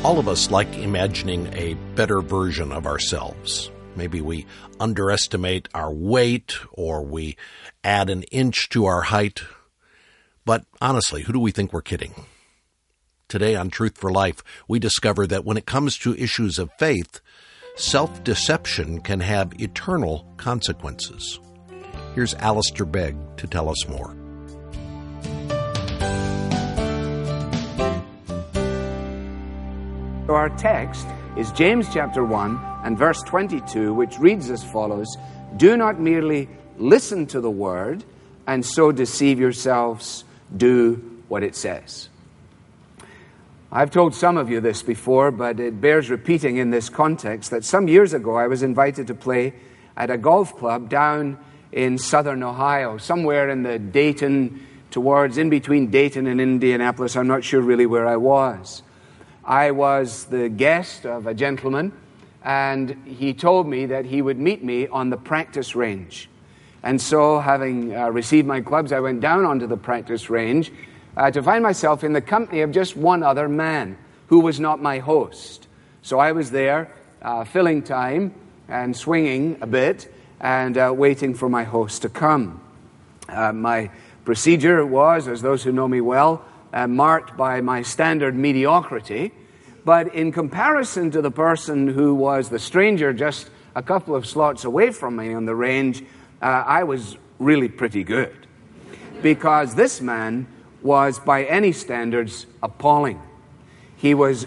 All of us like imagining a better version of ourselves. Maybe we underestimate our weight or we add an inch to our height. But honestly, who do we think we're kidding? Today on Truth for Life, we discover that when it comes to issues of faith, self-deception can have eternal consequences. Here's Alistair Begg to tell us more. So our text is James chapter 1 and verse 22, which reads as follows: "Do not merely listen to the word and so deceive yourselves. Do what it says." I've told some of you this before, but it bears repeating in this context that some years ago I was invited to play at a golf club down in southern Ohio, somewhere in the Dayton, in between Dayton and Indianapolis. I'm not sure really where I was. I was the guest of a gentleman, and he told me that he would meet me on the practice range. And so, having received my clubs, I went down onto the practice range to find myself in the company of just one other man who was not my host. So I was there filling time and swinging a bit and waiting for my host to come. My procedure was, as those who know me well, marked by my standard mediocrity, but in comparison to the person who was the stranger just a couple of slots away from me on the range, I was really pretty good. Because this man was, by any standards, appalling. He was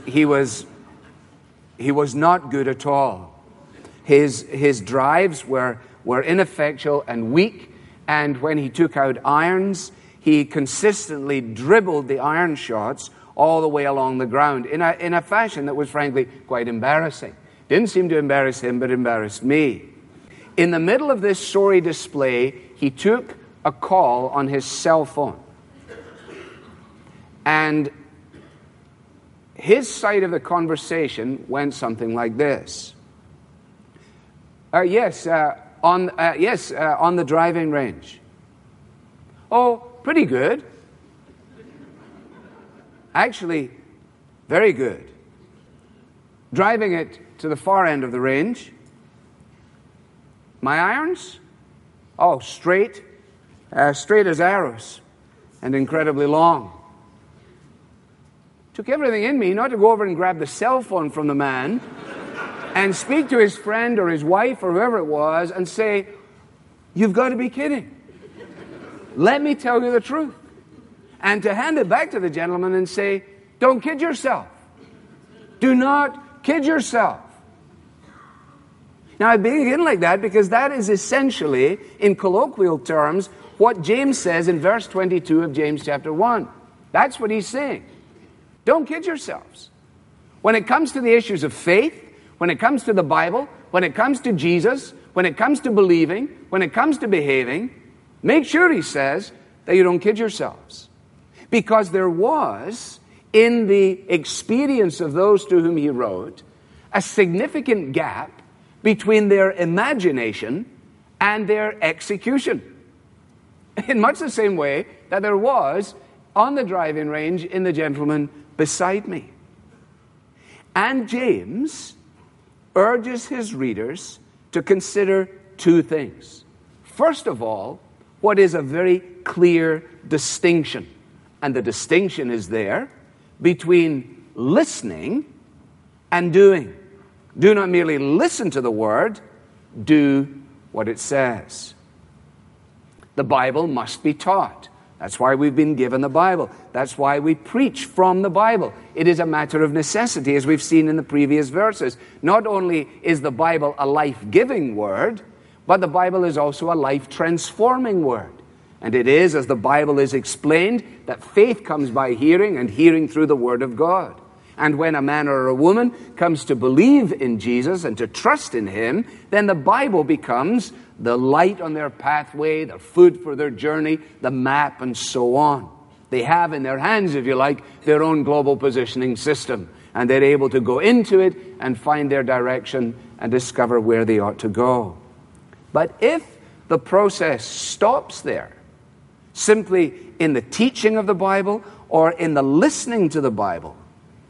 not good at all. His drives were ineffectual and weak, and when he took out irons, he consistently dribbled the iron shots all the way along the ground in a fashion that was frankly quite embarrassing. Didn't seem to embarrass him, but embarrassed me. In the middle of this sorry display, he took a call on his cell phone. And his side of the conversation went something like this. Yes, on the driving range. Oh, pretty good. Actually, very good. Driving it to the far end of the range. My irons? Oh, straight as arrows, and incredibly long. Took everything in me not to go over and grab the cell phone from the man and speak to his friend or his wife or whoever it was and say, "You've got to be kidding. Let me tell you the truth." And to hand it back to the gentleman and say, "Don't kid yourself. Do not kid yourself." Now, I begin like that because that is essentially, in colloquial terms, what James says in verse 22 of James chapter 1. That's what he's saying. Don't kid yourselves. When it comes to the issues of faith, when it comes to the Bible, when it comes to Jesus, when it comes to believing, when it comes to behaving, make sure, he says, that you don't kid yourselves. Because there was, in the experience of those to whom he wrote, a significant gap between their imagination and their execution. In much the same way that there was on the driving range in the gentleman beside me. And James urges his readers to consider two things. First of all, what is a very clear distinction. And the distinction is there between listening and doing. Do not merely listen to the word, do what it says. The Bible must be taught. That's why we've been given the Bible. That's why we preach from the Bible. It is a matter of necessity, as we've seen in the previous verses. Not only is the Bible a life-giving word, but the Bible is also a life-transforming word. And it is, as the Bible is explained, that faith comes by hearing, and hearing through the Word of God. And when a man or a woman comes to believe in Jesus and to trust in Him, then the Bible becomes the light on their pathway, the food for their journey, the map, and so on. They have in their hands, if you like, their own global positioning system. And they're able to go into it and find their direction and discover where they ought to go. But if the process stops there, simply in the teaching of the Bible or in the listening to the Bible,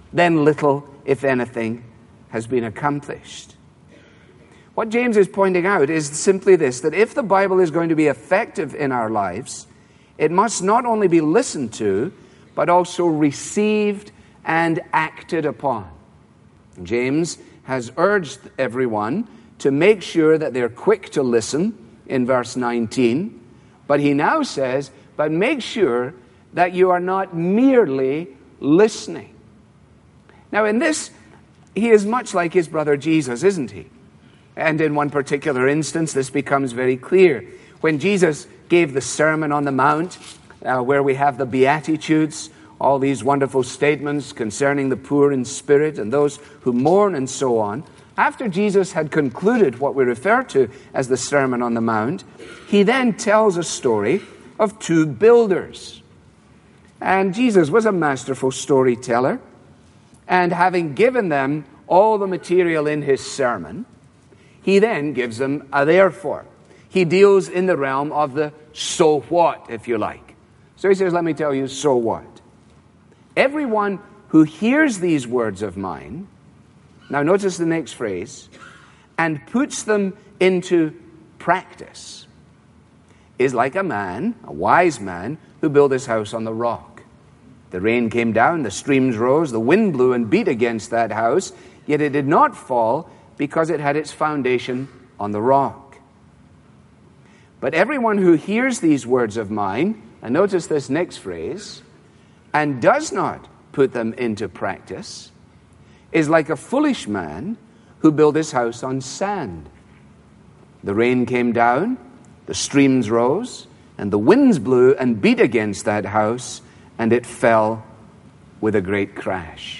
then little, if anything, has been accomplished. What James is pointing out is simply this, that if the Bible is going to be effective in our lives, it must not only be listened to, but also received and acted upon. James has urged everyone to make sure that they're quick to listen in verse 19, but he now says, but make sure that you are not merely listening. Now in this, he is much like his brother Jesus, isn't he? And in one particular instance, this becomes very clear. When Jesus gave the Sermon on the Mount, where we have the Beatitudes, all these wonderful statements concerning the poor in spirit and those who mourn and so on, after Jesus had concluded what we refer to as the Sermon on the Mount, he then tells a story of two builders. And Jesus was a masterful storyteller, and having given them all the material in his sermon, he then gives them a therefore. He deals in the realm of the so what, if you like. So he says, let me tell you, so what? Everyone who hears these words of mine, now notice the next phrase, and puts them into practice, is like a man, a wise man, who built his house on the rock. The rain came down, the streams rose, the wind blew and beat against that house, yet it did not fall because it had its foundation on the rock. But everyone who hears these words of mine, and notice this next phrase, and does not put them into practice, is like a foolish man who built his house on sand. The rain came down, the streams rose, and the winds blew and beat against that house, and it fell with a great crash.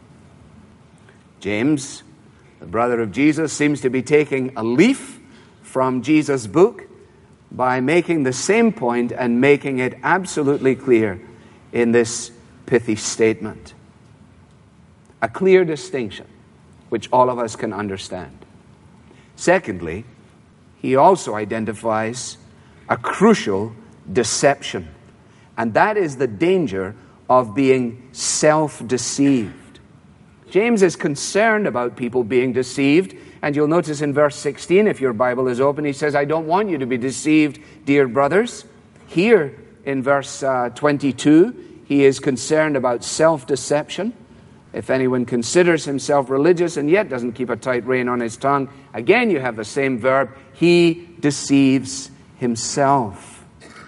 James, the brother of Jesus, seems to be taking a leaf from Jesus' book by making the same point and making it absolutely clear in this pithy statement. A clear distinction, which all of us can understand. Secondly, he also identifies a crucial deception, and that is the danger of being self-deceived. James is concerned about people being deceived, and you'll notice in verse 16, if your Bible is open, he says, I don't want you to be deceived, dear brothers. Here in verse 22, he is concerned about self-deception. If anyone considers himself religious and yet doesn't keep a tight rein on his tongue, again you have the same verb, he deceives himself.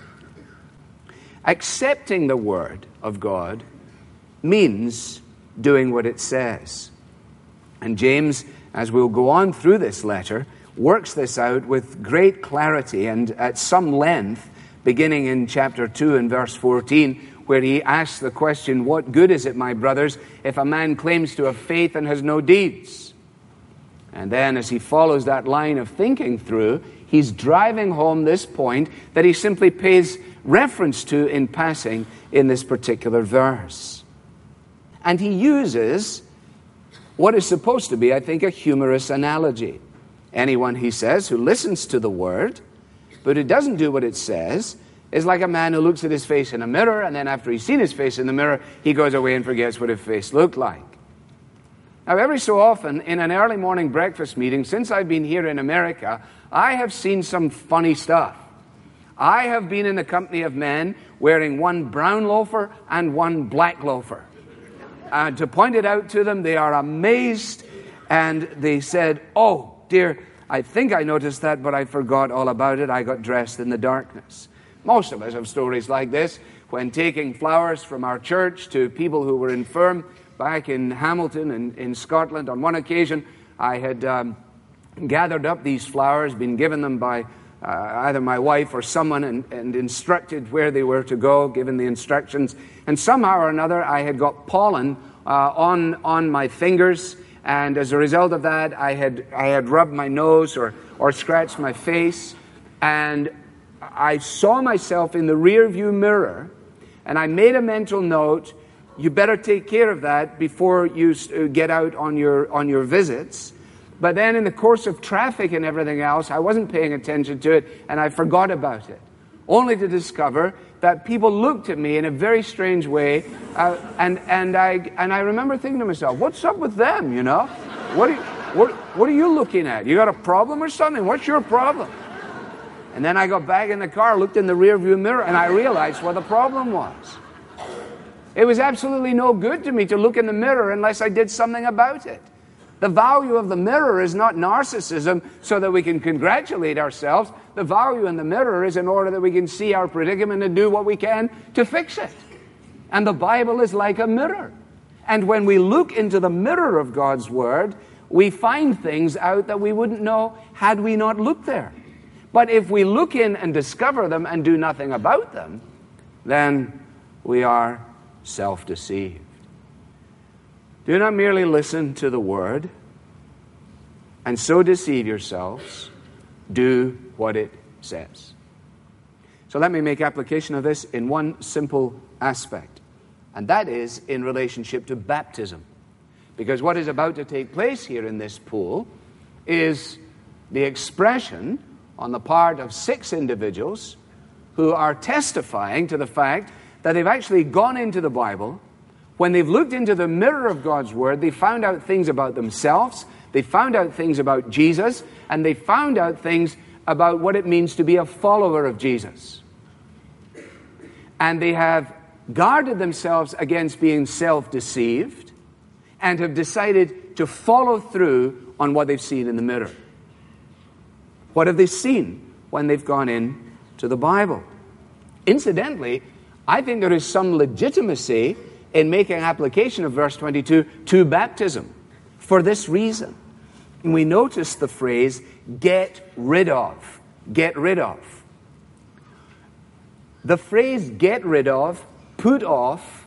Accepting the word of God means doing what it says. And James, as we'll go on through this letter, works this out with great clarity and at some length, beginning in chapter 2 and verse 14, where he asks the question, what good is it, my brothers, if a man claims to have faith and has no deeds? And then as he follows that line of thinking through, he's driving home this point that he simply pays reference to in passing in this particular verse. And he uses what is supposed to be, I think, a humorous analogy. Anyone, he says, who listens to the word, but who doesn't do what it says, is like a man who looks at his face in a mirror, and then after he's seen his face in the mirror, he goes away and forgets what his face looked like. Now, every so often, in an early morning breakfast meeting, since I've been here in America, I have seen some funny stuff. I have been in the company of men wearing one brown loafer and one black loafer. To point it out to them, they are amazed, and they said, oh, dear, I think I noticed that, but I forgot all about it. I got dressed in the darkness. Most of us have stories like this. When taking flowers from our church to people who were infirm back in Hamilton and in Scotland, on one occasion, I had gathered up these flowers, been given them by either my wife or someone, and instructed where they were to go, given the instructions. And somehow or another, I had got pollen on my fingers, and as a result of that, I had rubbed my nose or scratched my face, and I saw myself in the rearview mirror, and I made a mental note, you better take care of that before you get out on your visits. But then in the course of traffic and everything else, I wasn't paying attention to it, and I forgot about it. only to discover that people looked at me in a very strange way, and I remember thinking to myself, what's up with them, you know? What are you looking at? You got a problem or something? What's your problem? And then I got back in the car, looked in the rearview mirror, and I realized what the problem was. It was absolutely no good to me to look in the mirror unless I did something about it. The value of the mirror is not narcissism so that we can congratulate ourselves. The value in the mirror is in order that we can see our predicament and do what we can to fix it. And the Bible is like a mirror. And when we look into the mirror of God's Word, we find things out that we wouldn't know had we not looked there. But if we look in and discover them and do nothing about them, then we are self-deceived. Do not merely listen to the Word and so deceive yourselves. Do what it says. So let me make application of this in one simple aspect, and that is in relationship to baptism. Because what is about to take place here in this pool is the expression on the part of 6 individuals who are testifying to the fact that they've actually gone into the Bible. When they've looked into the mirror of God's Word, they found out things about themselves, they found out things about Jesus, and they found out things about what it means to be a follower of Jesus. And they have guarded themselves against being self-deceived and have decided to follow through on what they've seen in the mirror. What have they seen when they've gone in to the Bible? Incidentally, I think there is some legitimacy in making application of verse 22 to baptism for this reason. And we notice the phrase, get rid of. Get rid of. The phrase get rid of, put off,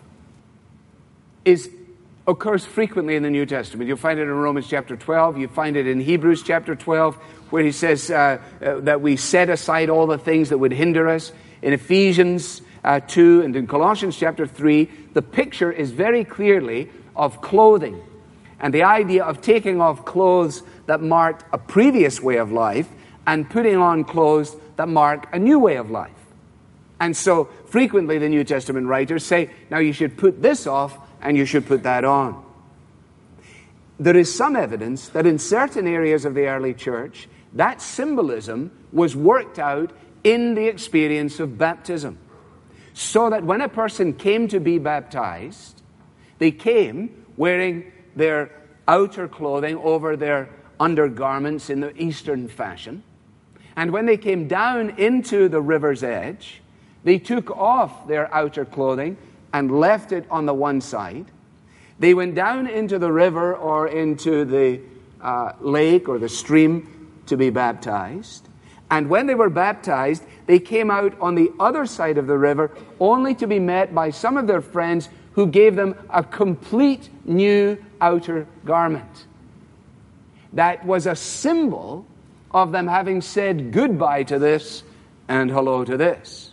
occurs frequently in the New Testament. You'll find it in Romans chapter 12. You find it in Hebrews chapter 12, where he says that we set aside all the things that would hinder us. In Ephesians 2 and in Colossians chapter 3, the picture is very clearly of clothing and the idea of taking off clothes that marked a previous way of life and putting on clothes that mark a new way of life. And so frequently the New Testament writers say, now you should put this off and you should put that on. There is some evidence that in certain areas of the early church, that symbolism was worked out in the experience of baptism. So that when a person came to be baptized, they came wearing their outer clothing over their undergarments in the Eastern fashion. And when they came down into the river's edge, they took off their outer clothing and left it on the one side. They went down into the river or into the lake or the stream to be baptized. And when they were baptized, they came out on the other side of the river only to be met by some of their friends who gave them a complete new outer garment. That was a symbol of them having said goodbye to this and hello to this.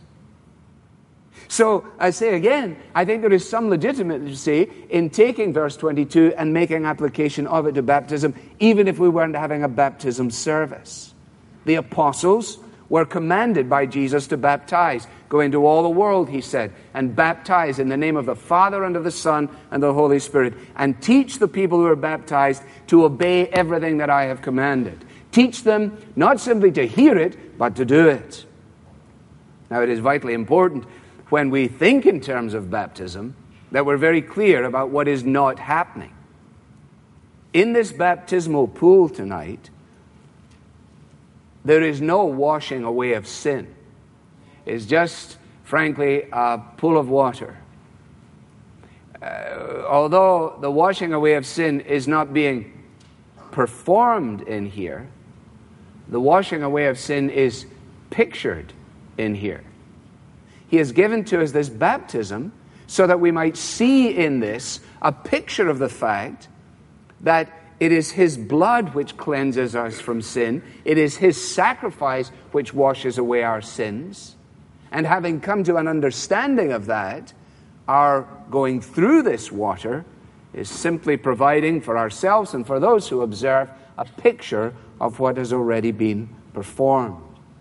So, I say again, I think there is some legitimacy in taking verse 22 and making application of it to baptism, even if we weren't having a baptism service. The apostles were commanded by Jesus to baptize. Go into all the world, he said, and baptize in the name of the Father and of the Son and the Holy Spirit, and teach the people who are baptized to obey everything that I have commanded. Teach them not simply to hear it, but to do it. Now, it is vitally important when we think in terms of baptism that we're very clear about what is not happening. In this baptismal pool tonight, there is no washing away of sin. It's just, frankly, a pool of water. Although the washing away of sin is not being performed in here, the washing away of sin is pictured in here. He has given to us this baptism so that we might see in this a picture of the fact that it is His blood which cleanses us from sin. It is His sacrifice which washes away our sins. And having come to an understanding of that, our going through this water is simply providing for ourselves and for those who observe a picture of what has already been performed.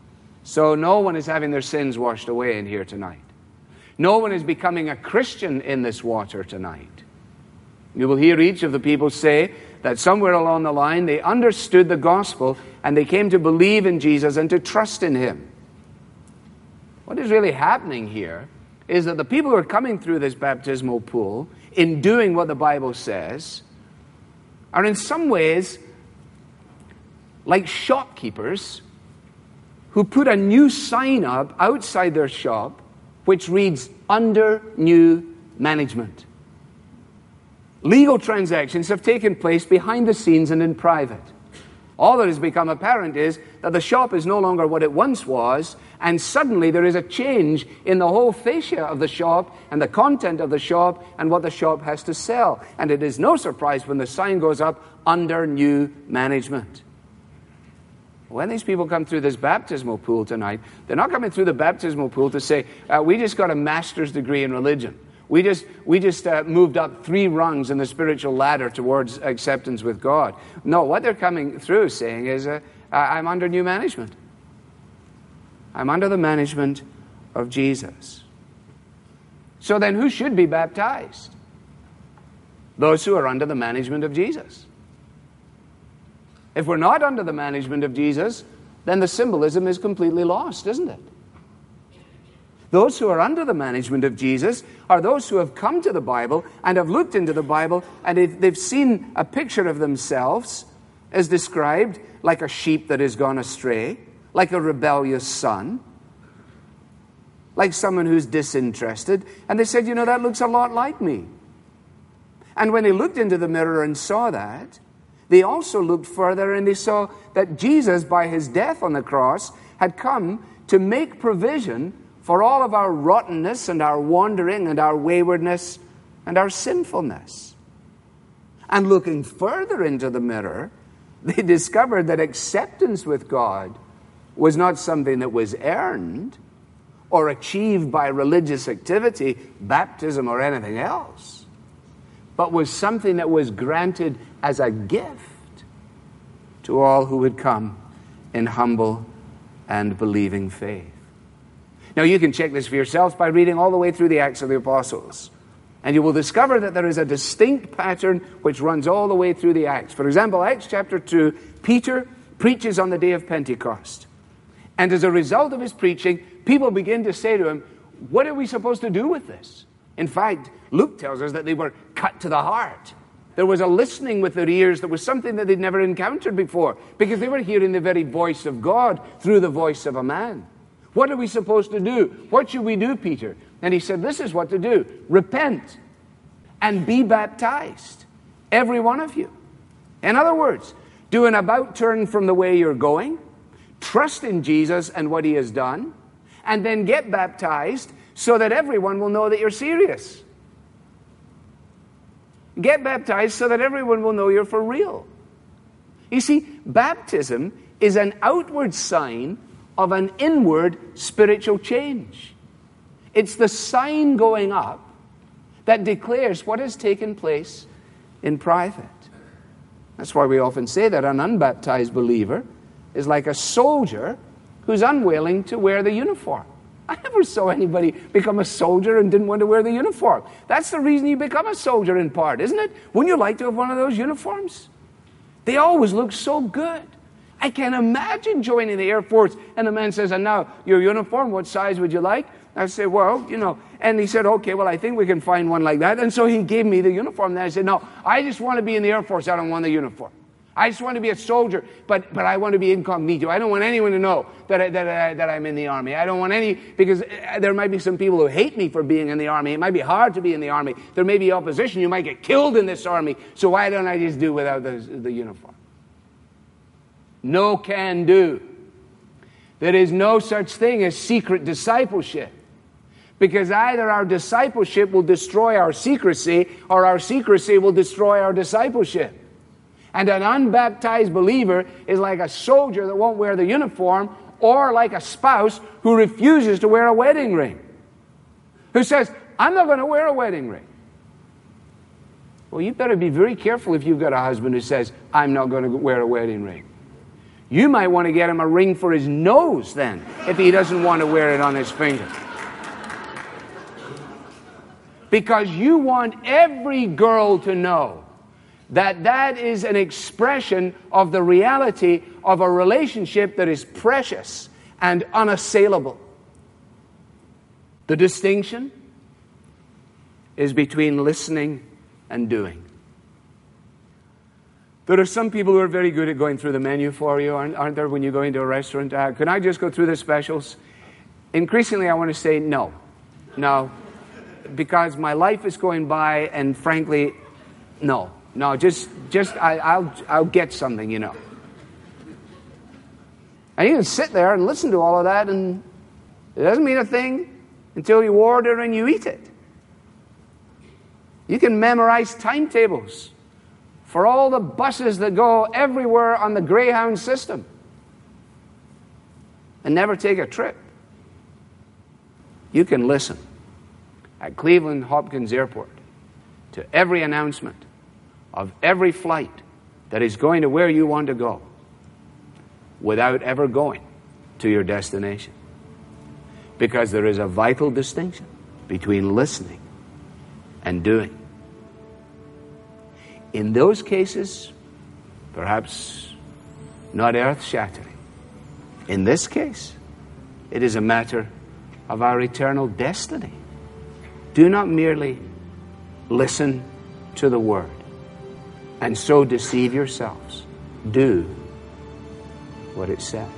So no one is having their sins washed away in here tonight. No one is becoming a Christian in this water tonight. You will hear each of the people say that somewhere along the line they understood the gospel and they came to believe in Jesus and to trust in him. What is really happening here is that the people who are coming through this baptismal pool in doing what the Bible says are in some ways like shopkeepers who put a new sign up outside their shop which reads, "Under new management." Legal transactions have taken place behind the scenes and in private. All that has become apparent is that the shop is no longer what it once was, and suddenly there is a change in the whole fascia of the shop and the content of the shop and what the shop has to sell. And it is no surprise when the sign goes up, "Under new management." When these people come through this baptismal pool tonight, they're not coming through the baptismal pool to say, we just got a master's degree in religion. We just moved up 3 rungs in the spiritual ladder towards acceptance with God. No, what they're coming through saying is, I'm under new management. I'm under the management of Jesus. So then who should be baptized? Those who are under the management of Jesus. If we're not under the management of Jesus, then the symbolism is completely lost, isn't it? Those who are under the management of Jesus are those who have come to the Bible and have looked into the Bible and they've seen a picture of themselves as described like a sheep that has gone astray, like a rebellious son, like someone who's disinterested. And they said, that looks a lot like me. And when they looked into the mirror and saw that, they also looked further and they saw that Jesus, by his death on the cross, had come to make provision for all of our rottenness and our wandering and our waywardness and our sinfulness. And looking further into the mirror, they discovered that acceptance with God was not something that was earned or achieved by religious activity, baptism, or anything else, but was something that was granted as a gift to all who would come in humble and believing faith. Now, you can check this for yourselves by reading all the way through the Acts of the Apostles. And you will discover that there is a distinct pattern which runs all the way through the Acts. For example, Acts chapter 2, Peter preaches on the day of Pentecost. And as a result of his preaching, people begin to say to him, what are we supposed to do with this? In fact, Luke tells us that they were cut to the heart. There was a listening with their ears that was something that they'd never encountered before, because they were hearing the very voice of God through the voice of a man. What are we supposed to do? What should we do, Peter? And he said, this is what to do. Repent and be baptized, every one of you. In other words, do an about turn from the way you're going, trust in Jesus and what he has done, and then get baptized so that everyone will know that you're serious. Get baptized so that everyone will know you're for real. You see, baptism is an outward sign of an inward spiritual change. It's the sign going up that declares what has taken place in private. That's why we often say that an unbaptized believer is like a soldier who's unwilling to wear the uniform. I never saw anybody become a soldier and didn't want to wear the uniform. That's the reason you become a soldier in part, isn't it? Wouldn't you like to have one of those uniforms? They always look so good. I can imagine joining the Air Force and the man says, and now your uniform, what size would you like? I say, well, and he said, okay, well, I think we can find one like that. And so he gave me the uniform. And I said, no, I just want to be in the Air Force. I don't want the uniform. I just want to be a soldier, but I want to be incognito. I don't want anyone to know that I'm in the Army. I don't want because there might be some people who hate me for being in the Army. It might be hard to be in the Army. There may be opposition. You might get killed in this Army. So why don't I just do without the uniform? No can do. There is no such thing as secret discipleship. Because either our discipleship will destroy our secrecy, or our secrecy will destroy our discipleship. And an unbaptized believer is like a soldier that won't wear the uniform, or like a spouse who refuses to wear a wedding ring. Who says, I'm not going to wear a wedding ring. Well, you better be very careful if you've got a husband who says, I'm not going to wear a wedding ring. You might want to get him a ring for his nose then, if he doesn't want to wear it on his finger. Because you want every girl to know that that is an expression of the reality of a relationship that is precious and unassailable. The distinction is between listening and doing. There are some people who are very good at going through the menu for you, aren't there, when you go into a restaurant? Can I just go through the specials? Increasingly, I want to say no. No. Because my life is going by, and frankly, no. No, I'll get something, you know. And you can sit there and listen to all of that, and it doesn't mean a thing until you order and you eat it. You can memorize timetables for all the buses that go everywhere on the Greyhound system and never take a trip. You can listen at Cleveland Hopkins Airport to every announcement of every flight that is going to where you want to go without ever going to your destination. Because there is a vital distinction between listening and doing. In those cases, perhaps not earth-shattering. In this case, it is a matter of our eternal destiny. Do not merely listen to the word and so deceive yourselves. Do what it says.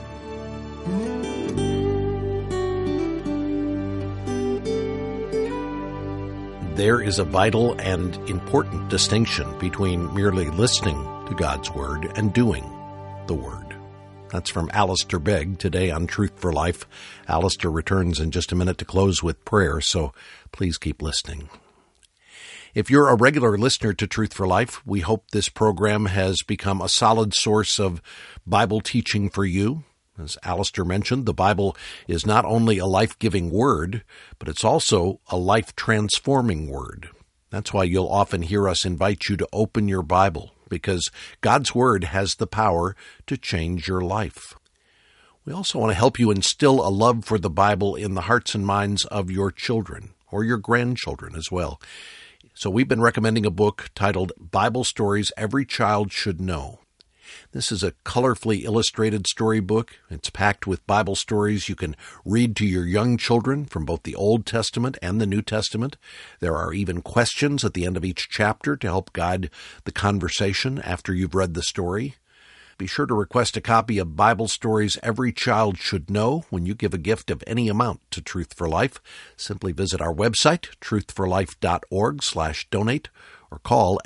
There is a vital and important distinction between merely listening to God's Word and doing the Word. That's from Alistair Begg today on Truth for Life. Alistair returns in just a minute to close with prayer, so please keep listening. If you're a regular listener to Truth for Life, we hope this program has become a solid source of Bible teaching for you. As Alistair mentioned, the Bible is not only a life-giving word, but it's also a life-transforming word. That's why you'll often hear us invite you to open your Bible, because God's Word has the power to change your life. We also want to help you instill a love for the Bible in the hearts and minds of your children, or your grandchildren as well. So we've been recommending a book titled Bible Stories Every Child Should Know. This is a colorfully illustrated storybook. It's packed with Bible stories you can read to your young children from both the Old Testament and the New Testament. There are even questions at the end of each chapter to help guide the conversation after you've read the story. Be sure to request a copy of Bible Stories Every Child Should Know when you give a gift of any amount to Truth for Life. Simply visit our website, truthforlife.org/donate, or call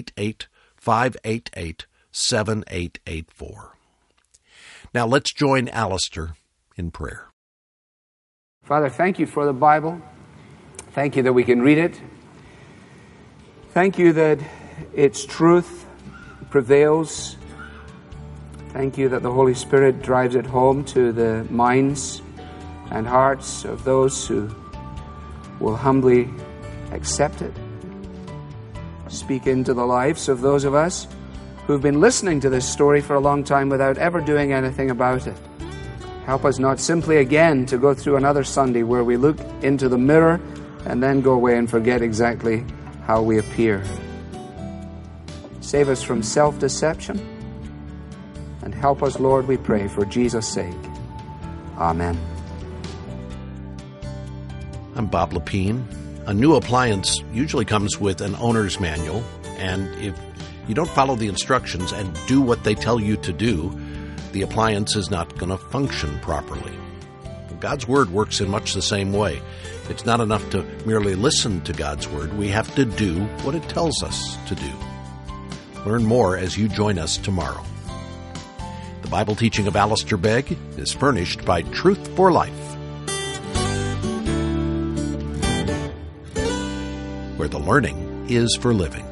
888-588-7884. Now let's join Alistair in prayer. Father, thank you for the Bible. Thank you that we can read it. Thank you that its truth prevails. Thank you that the Holy Spirit drives it home to the minds and hearts of those who will humbly accept it. Speak into the lives of those of us who've been listening to this story for a long time without ever doing anything about it. Help us not simply again to go through another Sunday where we look into the mirror and then go away and forget exactly how we appear. Save us from self-deception. And help us, Lord, we pray, for Jesus' sake. Amen. I'm Bob Lepine. A new appliance usually comes with an owner's manual, and if you don't follow the instructions and do what they tell you to do, the appliance is not going to function properly. God's Word works in much the same way. It's not enough to merely listen to God's Word. We have to do what it tells us to do. Learn more as you join us tomorrow. The Bible teaching of Alistair Begg is furnished by Truth for Life, where the learning is for living.